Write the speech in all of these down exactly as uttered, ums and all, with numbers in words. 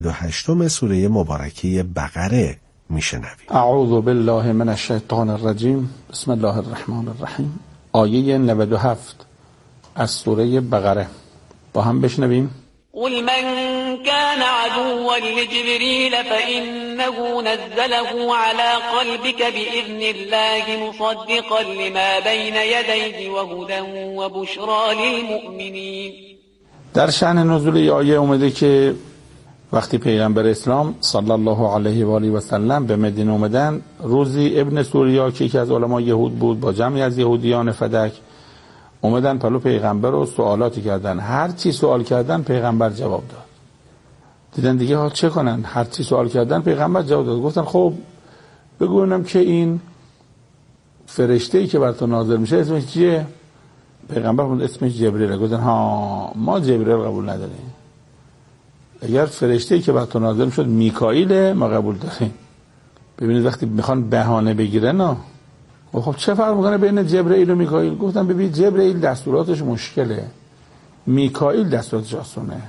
دو هشتم سوره مبارکه بقره میشنویم. اعوذ بالله من الشیطان الرجیم. بسم الله الرحمن الرحیم. آیه نود و هفت از سوره بقره با هم بشنویم. قل من كان عدوا لجبريل فإنه نزله على قلبك بإذن الله مصدقا لما بين يديه وهدى وبشرى للمؤمنين. در شأن نزول این آیه اومده که وقتی پیغمبر اسلام صلی الله علیه و آله و سلم به مدینه اومدن، روزی ابن سوریا که یکی از علما یهود بود با جمعی از یهودیان فدک اومدن پلو پیغمبر و سوالاتی کردن. هر چی سوال کردن پیغمبر جواب داد. دیدن دیگه ها چه کنن؟ هر چی سوال کردن پیغمبر جواب داد. گفتن خب بگوینم که این فرشته‌ای که بر تو نازل میشه اسمش چیه؟ پیغمبر گفت اسمش جبرئیل. گفتن ها ما جبرئیل قبول نداریم. اگر فرشته‌ای که بر تو نازل شد میکائیل ما قبول داریم. ببینید وقتی میخوان بهانه بگیرن نه. خب چه فرق میکنه بین جبرئیل و میکائیل؟ گفتم ببین جبرئیل دستوراتش مشکله، میکائیل دستوراتش آسونه.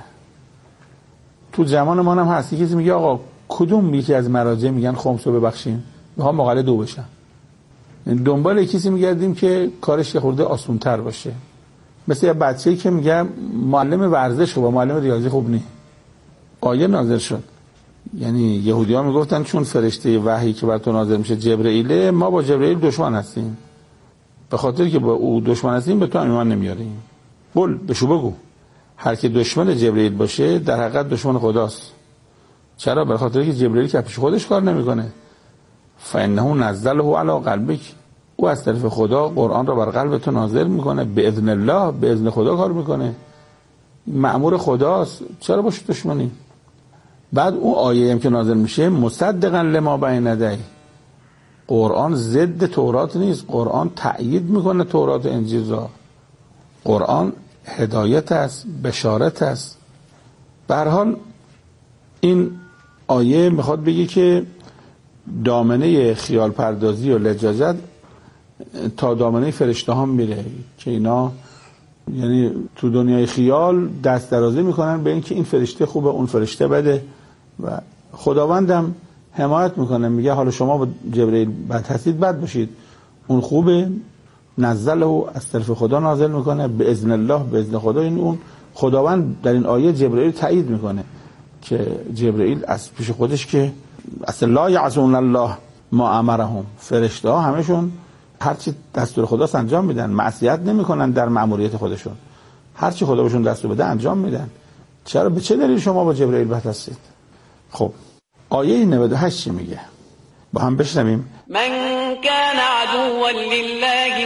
تو زمان ما هم هست کسی میگه آقا کدوم یکی از مراجع میگن خمسو ببخشیم، میخوام مقاله دو بشن. دنبال کسی میگردیم که کارش یه خورده آسون‌تر باشه. مثل یه بچه‌ای که میگه معلم ورزش خوبه معلم ریاضی خوب نیست. آیه نازل شد، یعنی یهودی‌ها میگفتن چون فرشته وحی که بر تو نازل میشه جبرئیل، ما با جبرئیل دشمن هستیم، به خاطر که با او دشمن هستیم به تو ایمان نمیاریم. بول بشو بگو هر کی دشمن جبرئیل باشه در حقیقت دشمن خداست. چرا؟ به خاطر که جبرئیل که پیش خودش کار نمیکنه. فانه نزله علی قلبک، او از طرف خدا قرآن را بر قلب تو نازل میکنه، به اذن الله، به اذن خدا کار میکنه، مأمور خداست. چرا باشه دشمنی؟ بعد اون آیه هم که نازل میشه مصدقا لما بین یدیه، قرآن ضد تورات نیست، قرآن تأیید میکنه تورات و انجیل را. قرآن هدایت است، بشارت است. به هر حال این آیه میخواد بگه که دامنه خیال پردازی و لجاجت تا دامنه فرشته ها میره که اینا یعنی تو دنیای خیال دست درازی میکنن به اینکه این فرشته خوبه اون فرشته بده و خداوندم حمایت میکنه، میگه حالا شما با جبرئیل بد هستید بد باشید، اون خوبه، نزله از طرف خدا نازل میکنه به اذن الله، به اذن خدا. این اون خداوند در این آیه جبرئیل تایید میکنه که جبرئیل از پیش خودش که اصلا لا یعصون الله ما امرهم، فرشته ها همشون هرچی دستور خداست انجام میدن، معصیت نمیکنن در مأموریت خودشون، هرچی خدا بهشون دستور بده انجام میدن. چرا به چه دلیل شما با جبرئیل بد هستید؟ خب آیه نود و هشت میگه با هم بشنویم. من كان عدوا لله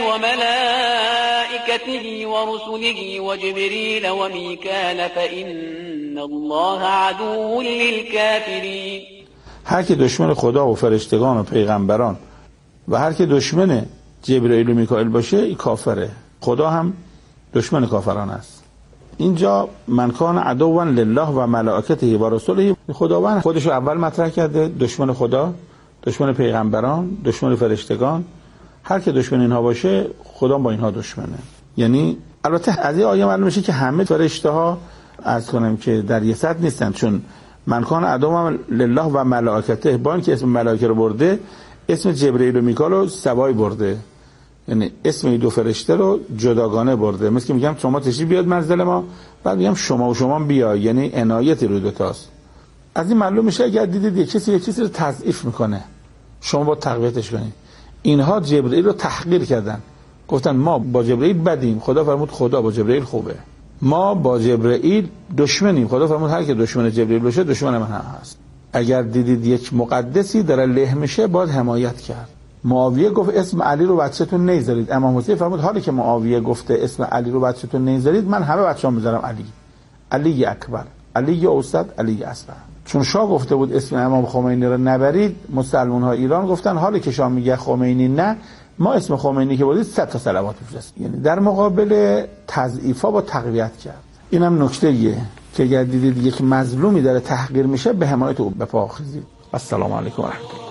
وملائكته ورسله وجبريل وميكال فإن الله عدو للكافرين. هر که دشمن خدا و فرشتگان و پیغمبران و هر که دشمن جبرئیل و میکائیل باشه این کافره. خدا هم دشمن کافران است. اینجا من کان عدوا لله و ملائکته و رسله، خداوند خودش رو اول مطرح کرده، دشمن خدا، دشمن پیغمبران، دشمن فرشتگان. هر که دشمن اینها باشه خدا با اینها دشمنه. یعنی البته از این آیه معلوم میشه که همه فرشته ها عرض کنم که در یه سطح نیستن، چون من کان عدوا لله و ملائکته با اینکه اسم ملائکه رو برده اسم جبرئیل و میکائیل رو سوای برده، یعنی اسم این دو فرشته رو جداگانه برده. مثل که میگم شما تشریف بیاد منزل ما، بعد میگم شما و شما بیا، یعنی عنایت روی دو تاست. از این معلوم میشه اگر دیدید یک کسی یک چیزی رو تضعیف میکنه شما با تقویتش کنید. اینها جبرئیل رو تحقیر کردن، گفتن ما با جبرئیل بدیم، خدا فرمود خدا با جبرئیل خوبه. ما با جبرئیل دشمنیم، خدا فرمود هر که دشمن جبرئیل باشه دشمن من هم هست. اگر دیدید یک مقدسی داره له میشه باید حمایت کرد. معاویه گفت اسم علی رو بچه‌تون نمیذارید، امام حسین فرمود حالی که معاویه گفته اسم علی رو بچه‌تون نمیذارید من همه بچه‌ام میذارم علی، علی اکبر، علی اوسط، علی اصغر. چون شاه گفته بود اسم امام خمینی رو نبرید، مسلمان ها ایران گفتن حالی که شاه میگه خمینی نه، ما اسم خمینی که بودید صد تا صلوات بفرستید. یعنی در مقابل تضعیفا با تقویت کرد. اینم نکته‌ایه که اگر دیدید یک مظلومی داره تحقیر میشه به حمایت او بپاخیزید. السلام علیکم و رحمت الله.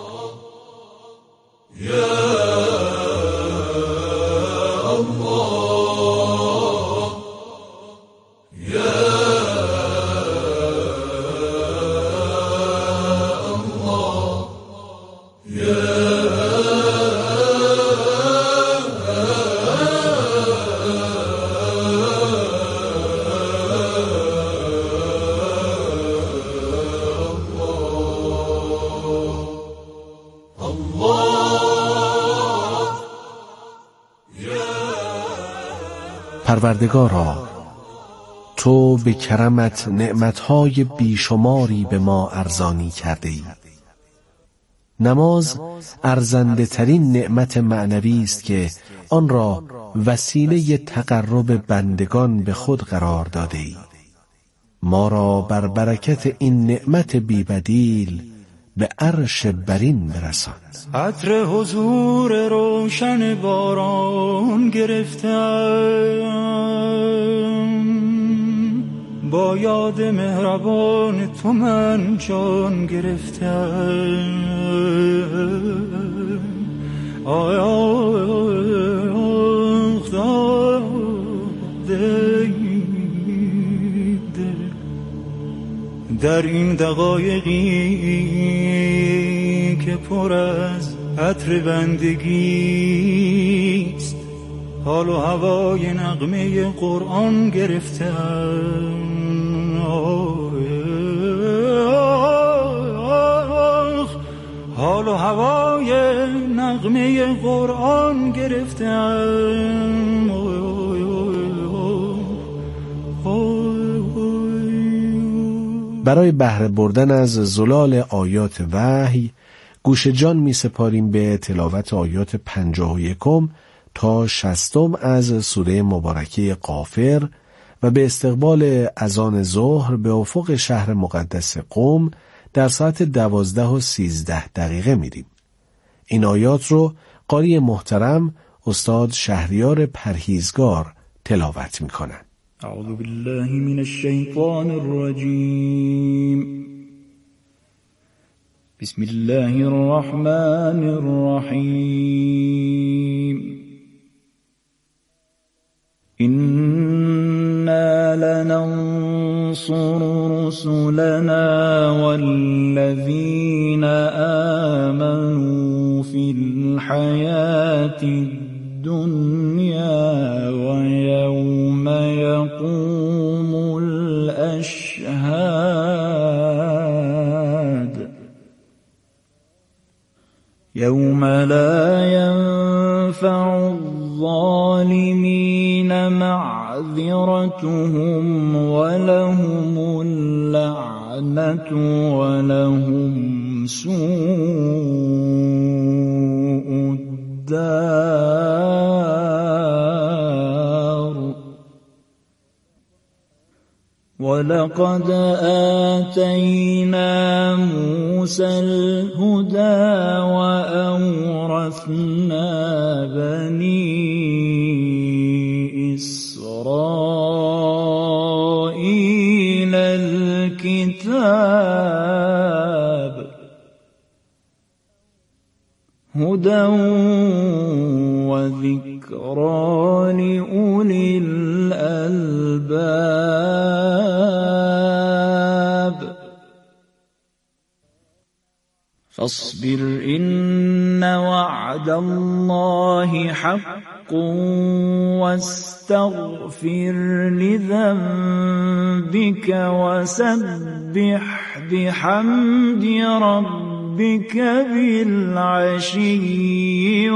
پروردگارا، تو به کرمت نعمتهای بیشماری به ما ارزانی کرده ای. نماز ارزنده ترین نعمت معنوی است که آن را وسیله تقرب بندگان به خود قرار داده ای. ما را بر برکت این نعمت بی‌بدیل به عرش برین برسان. عطر حضور روشن باران گرفتم، با یاد مهربان تو من جان گرفتم. آی آخ داده در این دقایقی که پر از عطر بندگیست، حال و هوای نغمه قرآن گرفتم. حال و هوای نغمه قرآن گرفتم. برای بهره بردن از زلال آیات وحی گوش جان می سپاریم به تلاوت آیات پنجاه و یکم تا شصتم از سوره مبارکه غافر و به استقبال اذان ظهر به افق شهر مقدس قم در ساعت دوازده و سیزده دقیقه میریم. این آیات رو قاری محترم استاد شهریار پرهیزگار تلاوت میکنن. اعوذ بالله من الشیطان الرجیم. بسم الله الرحمن الرحیم. إنا لننصر رسلنا والذين آمنوا في الحياة الدنيا ويوم يقوم الأشهاد يوم لا ينفع الظالمين معذرتهم ولهم اللعنة ولهم سوء الدار. ولقد آتينا موسى الهدى وأورثنا بني إسرائيل الكتاب هدى وذكرى لأولي الألباب. فاصبر إن وعد الله حق واستغفر لذنبك وسبح بحمد ربك بالعشي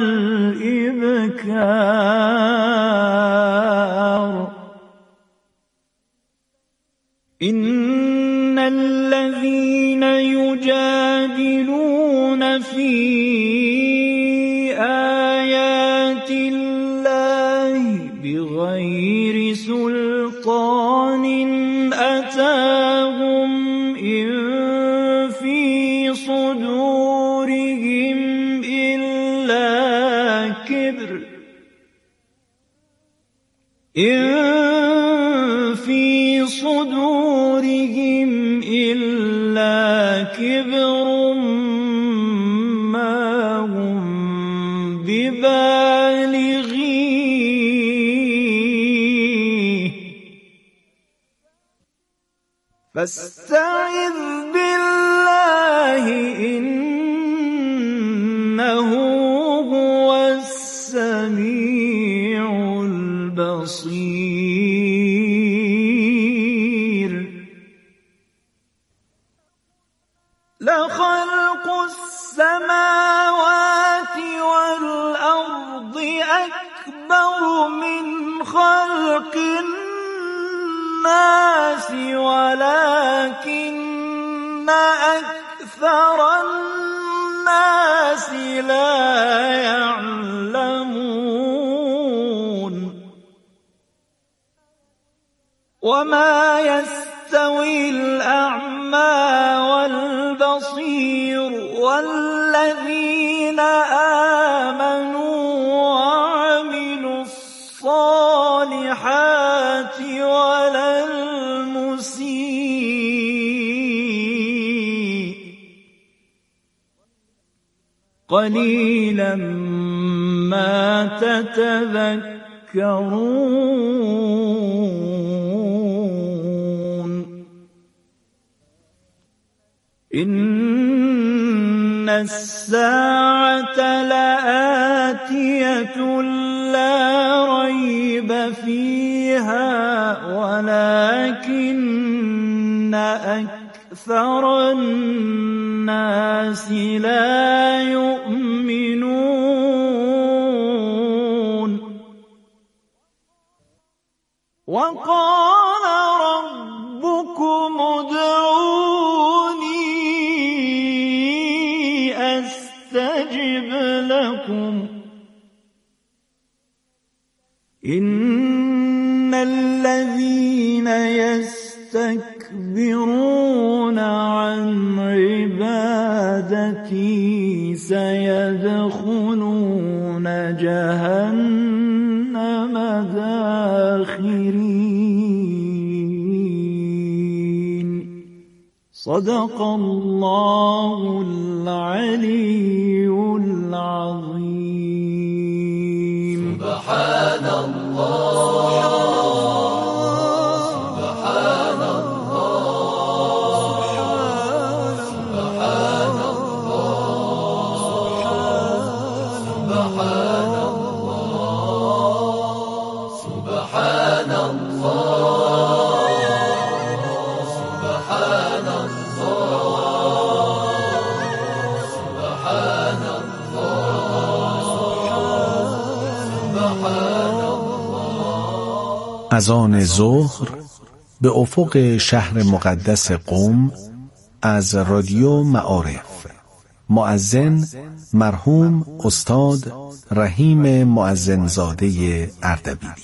والإبكار. إن الذين يجادلون في آيات الله بغير سلطان أتاهم إن في صدورهم إلا كبر إن في صدورهم إلا كبر ما هم ببالغيه فاستعذ بالله إنه هو السميع البصير. لخلق السماوات والأرض أكبر من خلق الناس ولكن أكثر الناس لا يعلمون وما يستوي الأعمى والبصير والذين آمنوا وعملوا الصالحات ولا المسيء قليلا ما تتذكرون إن الساعة لآتية لا ريب فيها ولكن أكثر الناس لا يؤمنون وقال ربكم ادعوني أستجب لكم إن الذين يستكبرون عن عبادتي سيدخلون جهنم داخرين صدق الله العلي العظيم. سبحان الله سبحان الله سبحان الله سبحان الله سبحان الله سبحان از آن ظهر به افق شهر مقدس قم از رادیو معارف مؤذن مرحوم استاد رحیم مؤذنزاده اردبیلی.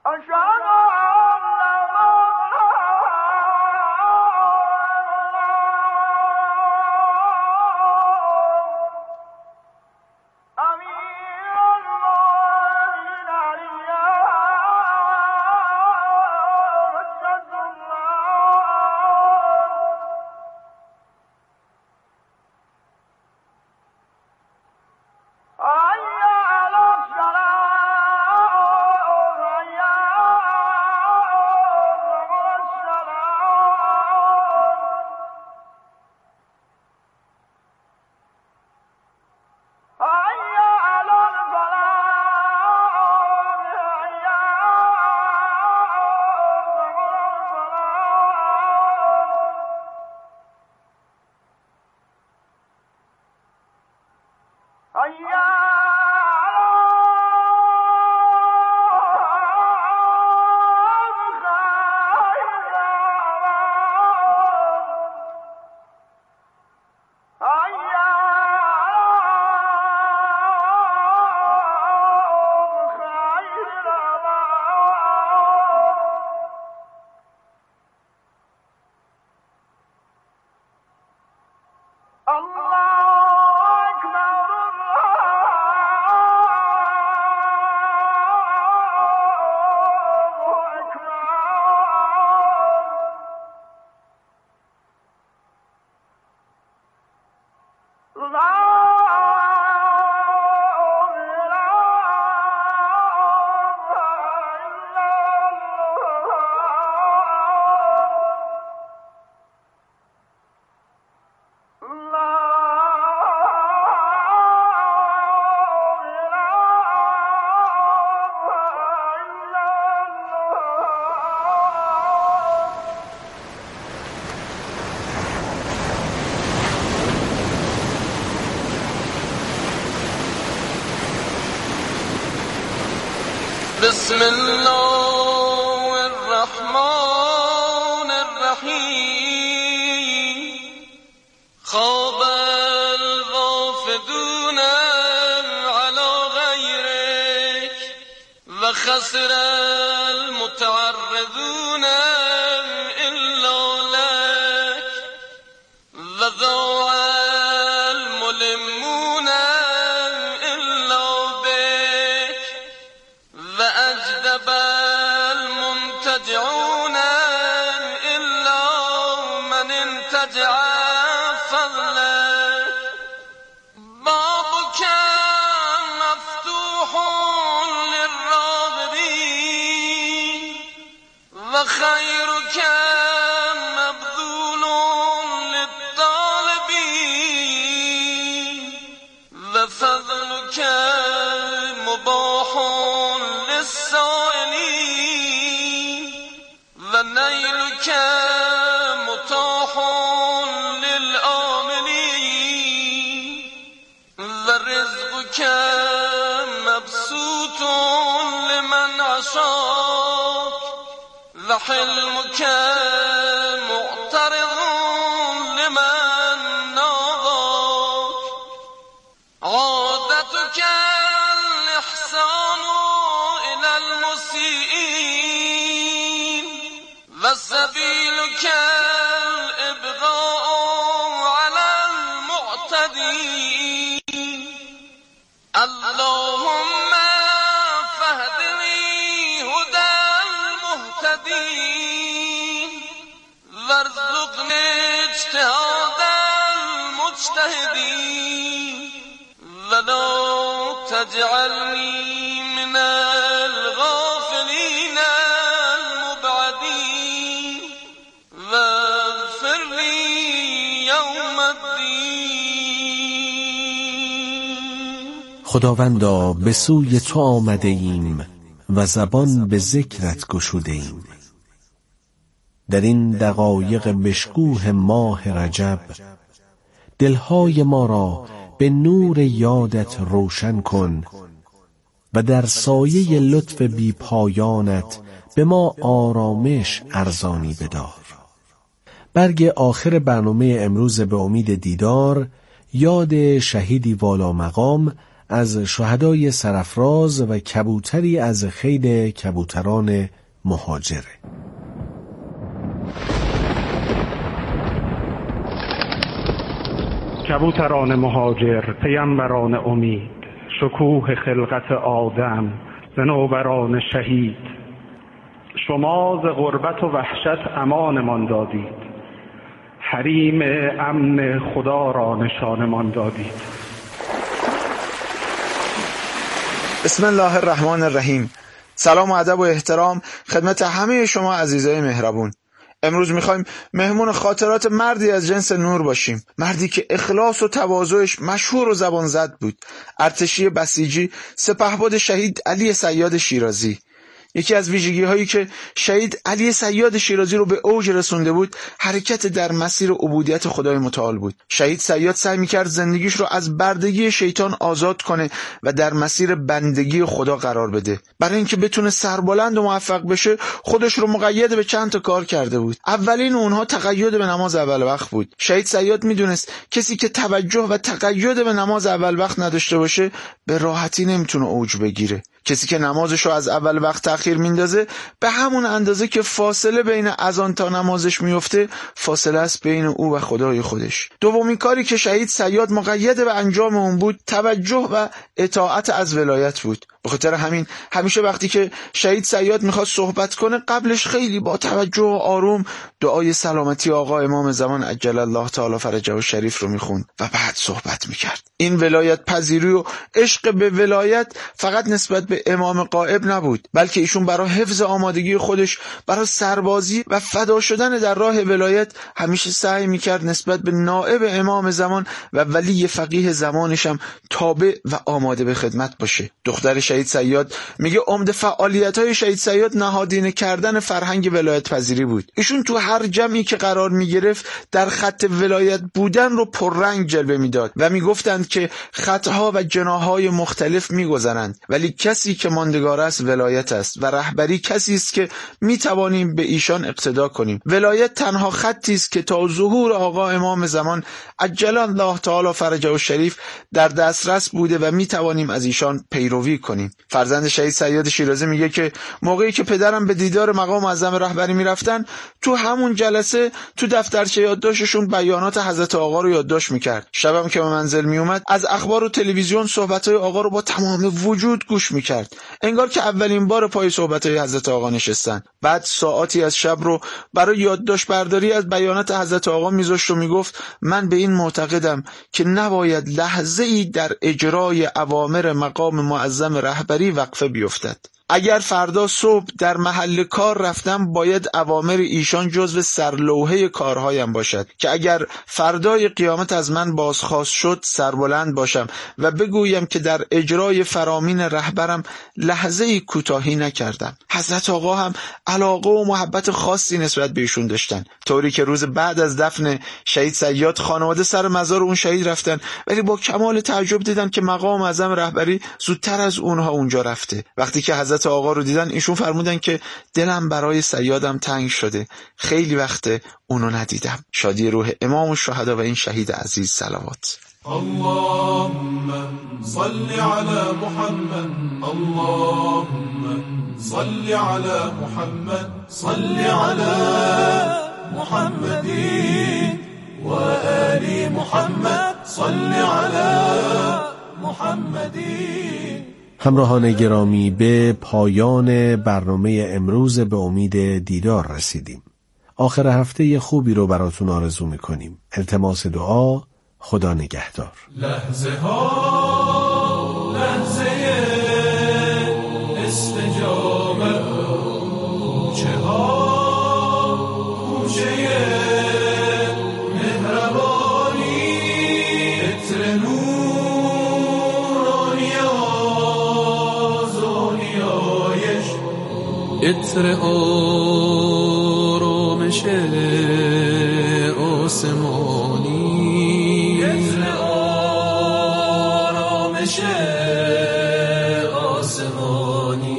بسم الله الرحمن الرحیم خواب الوافدون على غیرک و خسر المتعرضون الا لک و ضاع الملمون الا بک و اجدب المنتجعون الا من انتجع فضلك بابك مفتوح للراغبين وخيرك مبذول للطالبين وفضلك مباح للسائلين ونيلك متاح للآملين ورزقك مبسوط لمن عصاك وحلمك معترض لمن ناظاك عادتك الإحسان إلى المسيئين وسبيلك الإبغاء على المعتدين اللهم فاهدني هدى المهتدين وارزقني اجتهاد المجتهدين ولا تجعلني من الغافلين المبعدين واغفر لي يوم الدين. خداوندا به سوی تو آمده ایم و زبان به ذکرت گشوده ایم. در این دقایق بشکوه ماه رجب دلهای ما را به نور یادت روشن کن و در سایه لطف بی پایانت به ما آرامش ارزانی بدار. برگ آخر برنامه امروز به امید دیدار یاد شهیدی والا مقام از شهدای سرافراز و کبوتری از خیل کبوتران مهاجره. کبوتران مهاجر، پیامبران امید، شکوه خلقت آدم، صنوبران شهید، شما ز غربت و وحشت امانمان دادید، حریم امن خدا را نشانمان دادید. بسم الله الرحمن الرحیم. سلام و ادب و احترام خدمت همه شما عزیزای مهربون. امروز میخوایم مهمون خاطرات مردی از جنس نور باشیم، مردی که اخلاص و تواضعش مشهور و زبان زد بود. ارتشی بسیجی، سپهبد شهید علی صیاد شیرازی. یکی از ویژگی هایی که شهید علی صیاد شیرازی رو به اوج رسونده بود، حرکت در مسیر عبودیت خدای متعال بود. شهید صیاد سعی میکرد زندگیش رو از بردگی شیطان آزاد کنه و در مسیر بندگی خدا قرار بده. برای اینکه بتونه سربلند و موفق بشه، خودش رو مقید به چند تا کار کرده بود. اولین اونها تقید به نماز اول وقت بود. شهید صیاد میدونست کسی که توجه و تقید به نماز اول وقت نداشته باشه، به راحتی نمیتونه اوج بگیره. کسی که نمازش رو از اول وقت تأخیر میندازه، به همون اندازه که فاصله بین اذان تا نمازش میفته، فاصله است بین او و خدای خودش. دومین کاری که شهید صیاد مقید به انجام اون بود، توجه و اطاعت از ولایت بود. به خاطر همین همیشه وقتی که شهید صیاد میخواد صحبت کنه، قبلش خیلی با توجه و آروم دعای سلامتی آقا امام زمان عجل الله تعالی فرجه و شریف رو میخوند و بعد صحبت میکرد. این ولایت پذیری و عشق به ولایت فقط نسبت به امام غائب نبود، بلکه ایشون برای حفظ آمادگی خودش برای سربازی و فدا شدن در راه ولایت همیشه سعی میکرد نسبت به نائب امام زمان و ولی فقیه زمانش هم تابع و آماده به خدمت باشه. دختر شهید صیاد میگه عمده فعالیت‌های شهید صیاد نهادینه کردن فرهنگ ولایت پذیری بود. ایشون تو هر جمعی که قرار میگرفت در خط ولایت بودن رو پررنگ جلوه میداد و میگفتند که خطها و جناح‌های مختلف میگذرند، ولی کسی که ماندگار است ولایت است و رهبری کسی است که میتوانیم به ایشان اقتدا کنیم. ولایت تنها خطی است که تا ظهور آقا امام زمان عجل الله تعالی فرجه و شریف در دسترس بوده و میتوانیم از ایشان پیروی کنیم. فرزند شهید صیاد شیرازی میگه که موقعی که پدرم به دیدار مقام معظم رهبری میرفتن، تو همون جلسه تو دفترچه یادداشتشون بیانات حضرت آقا رو یادداشت میکرد. شبم که به منزل میومد، از اخبار و تلویزیون صحبت‌های آقا رو با تمام وجود گوش میکرد، انگار که اولین بار پای صحبت‌های حضرت آقا نشستن. بعد ساعاتی از شب رو برای یادداشت برداری از بیانات حضرت آقا میذاشت و میگفت من به این معتقدم که نباید لحظه‌ای در اجرای اوامر مقام معظم رهبری وقفه بیفتد. اگر فردا صبح در محل کار رفتم، باید اوامر ایشان جزو سرلوحه کارهایم باشد که اگر فردای قیامت از من بازخواست شد، سربلند باشم و بگویم که در اجرای فرامین رهبرم لحظه‌ای کوتاهی نکردم. حضرت آقا هم علاقه و محبت خاصی نسبت به ایشون داشتن، طوری که روز بعد از دفن شهید صیاد خانواده سر مزار اون شهید رفتن، ولی با کمال تعجب دیدن که مقام معظم رهبری زودتر از اونها اونجا رفته. وقتی که حضرت آقا رو دیدن، ایشون فرمودن که دلم برای صیادم تنگ شده، خیلی وقته اونو ندیدم. شادی روح امام الشهدا و این شهید عزیز صلوات. اللهم صل على محمد، اللهم صل على محمد، صل على محمد و آل محمد، صل على محمد. همراهان گرامی، به پایان برنامه امروز به امید دیدار رسیدیم. آخر هفته خوبی رو براتون آرزو میکنیم. التماس دعا، خدا نگهدار. لحظه ها لحظه استجابت، کوچه ها کوچه مهربانی، عطر نورانی آزونیایش، عطر آرامش آسمانی، عطر آرامش آسمانی.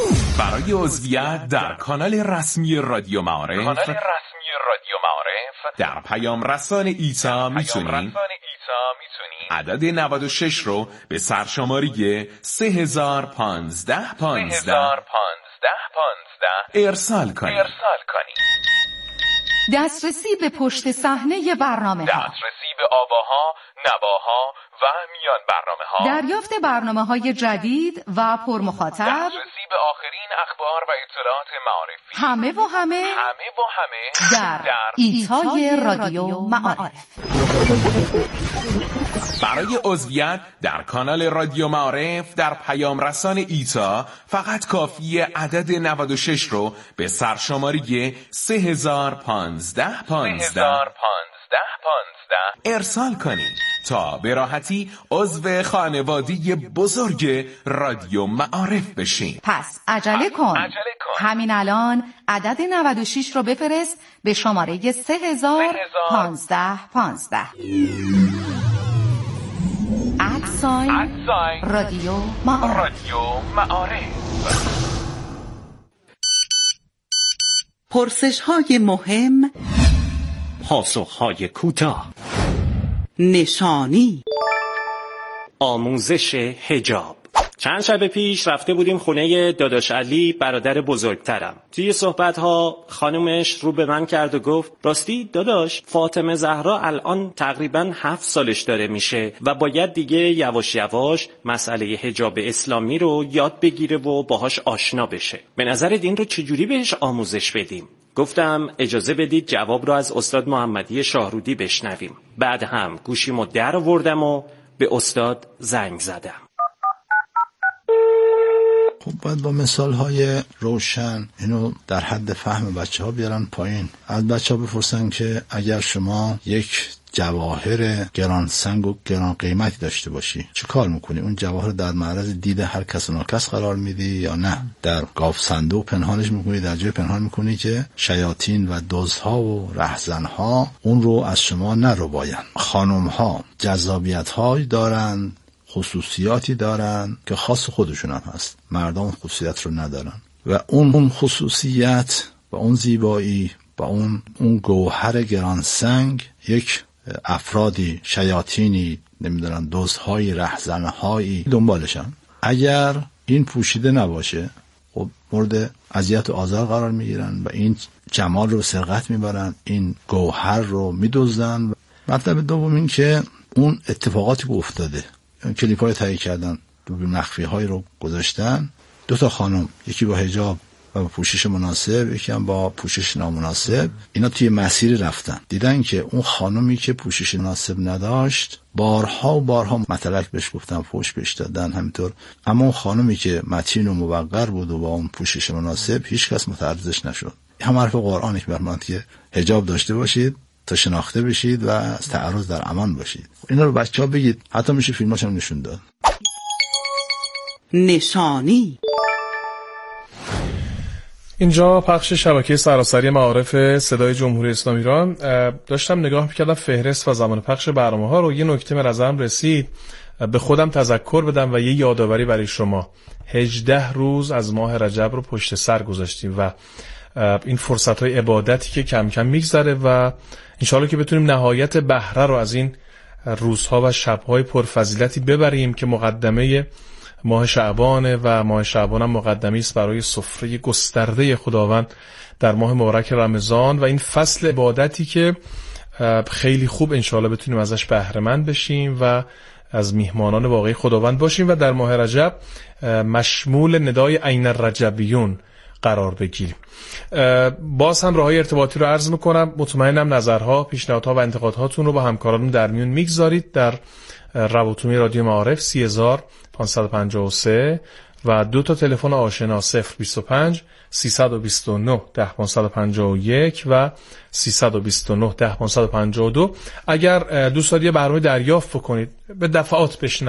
برای عضویت در کانال رسمی رادیو معارف، کانال رسمی رادیو معارف در پیام رسان ایتا میتونید عدد نود و شش رو به سرشماری سه هزار و پانزده پانزده ارسال کنید. دسترسی به پشت صحنه برنامه ها، دسترسی به آواها، نواها و میان برنامه ها، دریافت برنامه های جدید و پرمخاطب، دسترسی به آخرین اخبار و اطلاعات معارفی، همه و همه همه و همه در, در ایتای رادیو معارف. برای عضویت در کانال رادیو معارف در پیام رسان ایتا فقط کافیه عدد نود و شش رو به سرشماری سه هزار و پانزده پانزده ارسال کنید تا به راحتی عضو خانواده بزرگ رادیو معارف بشین. پس عجله کن. عجله کن. همین الان عدد نود و شش رو بفرست به شماره سه هزار و پانزده پانزده. ادساین رادیو معارف. رادیو معارف. پرسش‌های مهم، پاسخ‌های کوتاه، نشانی، آموزش حجاب. چند شب پیش رفته بودیم خونه داداش علی، برادر بزرگترم. توی صحبت‌ها خانومش رو به من کرد و گفت راستی داداش، فاطمه زهرا الان تقریباً هفت سالش داره میشه و باید دیگه یواش یواش مسئله حجاب اسلامی رو یاد بگیره و باهاش آشنا بشه. به نظرت این رو چجوری بهش آموزش بدیم؟ گفتم اجازه بدید جواب رو از استاد محمدی شاهرودی بشنویم. بعد هم گوشیمو در آوردم و به استاد زنگ زدم. خب باید با مثالهای روشن اینو در حد فهم بچه ها بیارن پایین. از بچه ها بپرسن که اگر شما یک جواهر گران سنگ و گران قیمتی داشته باشی چه کار میکنی؟ اون جواهر در معرض دید هر کس و ناکس قرار میدی یا نه در قاف صندوق پنهانش میکنی، در جای پنهان میکنی که شیاطین و دزدها و رهزنها اون رو از شما نرباین؟ خانمها جذابیت هایی دارن، خصوصیاتی دارن که خاص خودشون هم هست، مردم خصوصیت رو ندارن و اون اون خصوصیت و اون زیبایی و اون اون گوهر گران سنگ یک افرادی، شیاطینی، نمیدونم دزدهای، رهزنهایی دنبالشن. اگر این پوشیده نباشه خب مورد اذیت و آزار قرار میگیرن و این جمال رو سرقت میبرن، این گوهر رو میدزدن. مطلب دوم این که اون اتفاقاتی که افتاده، کلیپ های تهیه کردن، دوربین مخفی های رو گذاشتن، دو تا خانم، یکی با حجاب و با پوشش مناسب، یکی هم با پوشش نامناسب، اینا توی مسیری رفتن، دیدن که اون خانمی که پوشش مناسب نداشت بارها و بارها مطلق بهش گفتن، فحش بهش دادن همینطور، اما اون خانمی که متین و موقر بود و با اون پوشش مناسب هیچ کس متعرضش نشد. هم حرف قرآنی که فرمود که حجاب داشته باشید تا شناخته بشید و از تعرض در امان باشید. اینا رو بچه‌ها بگید، حتی میشه فیلماش هم نشون داد. نشانی. اینجا پخش شبکه سراسری معارف صدای جمهوری اسلامی ایران. داشتم نگاه میکردم فهرست و زمان پخش برنامه ها رو، یه نکته به نظرم رسید، به خودم تذکر بدم و یه یادآوری برای شما. هجده روز از ماه رجب رو پشت سر گذاشتیم و این فرصت های عبادتی که کم کم میگذره و انشاءالله که بتونیم نهایت بهره رو از این روزها و شبهای پرفضیلتی ببریم که مقدمه ماه شعبانه و ماه شعبان هم مقدمی است برای سفره گسترده خداوند در ماه مبارک رمضان و این فصل عبادتی که خیلی خوب انشاءالله بتونیم ازش بهره مند بشیم و از میهمانان واقعی خداوند باشیم و در ماه رجب مشمول ندای عین الرجبیون قرار بگیریم. باز هم راههای ارتباطی رو عرض میکنم، مطمئنم نظرها، پیشنهادها و انتقادهاتون رو با همکارانم در میون میگذارید در روابطومی رادیو معارف سی هزار پانصد و پنجاه و سه و دو تا تلفن آشنا صفر بیست و پنج سیصد و بیست و نه ده پانصد و پنجاه و یک و سیصد و بیست و نه ده پانصد و پنجاه و دو. اگر دوست دارید یه برنامه دریافت بکنید، به دفعات بشنوید